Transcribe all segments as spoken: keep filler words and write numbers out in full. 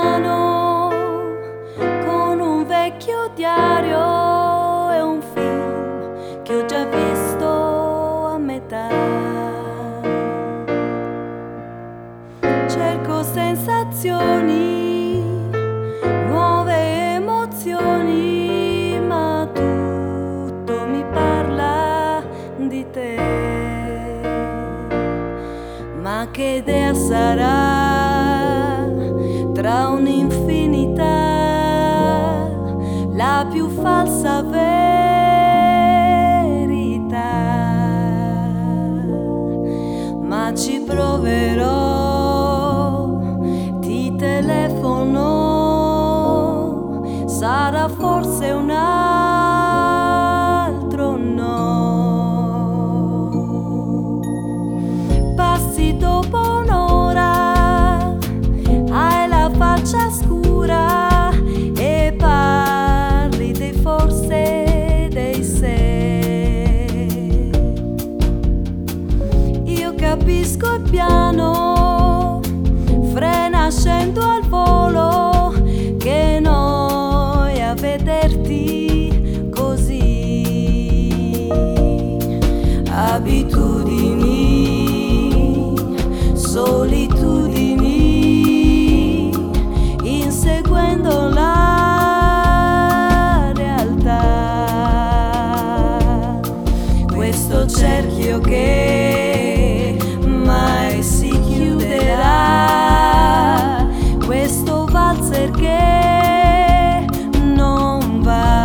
piano con un vecchio diario e un film che ho già visto a metà. Cerco sensazioni, nuove emozioni, ma tutto mi parla di te. Ma che idea sarà tra un'infinità la più falsa verità? Ma ci proverò, ti telefono, sarà forse un altro no. Passi dopo un'ora, hai la faccia scura e parli dei forse dei se. Io capisco il piano, frena scendo al volo, che noi a vederti così. Abitudini, solitudini, inseguendo la realtà. Questo cerchio che mai si chiuderà, questo valzer che non va.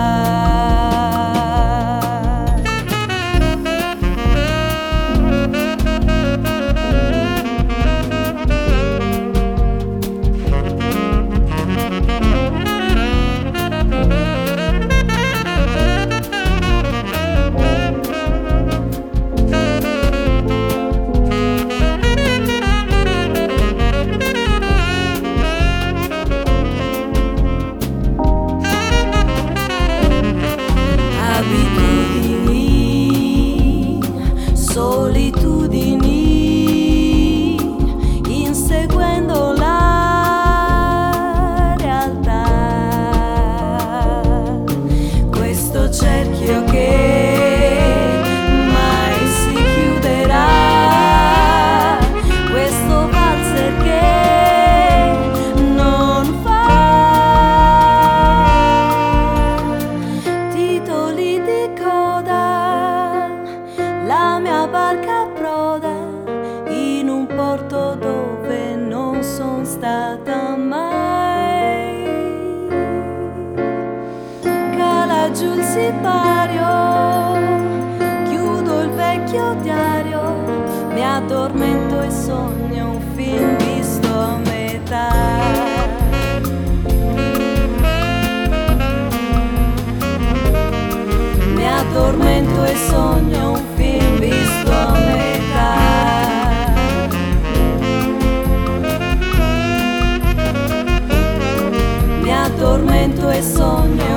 Abitudini, solitudini, inseguendo la realtà. Questo cerchio che mai si chiuderà, questo valzer che non fa. Titoli di coda, la mia barca approda in un porto dove non son stata mai. Cala giù il sipario, chiudo il vecchio diario, mi addormento e sogno un film visto a metà. Mi addormento e sogno un film visto a metà. Mi addormento e sogno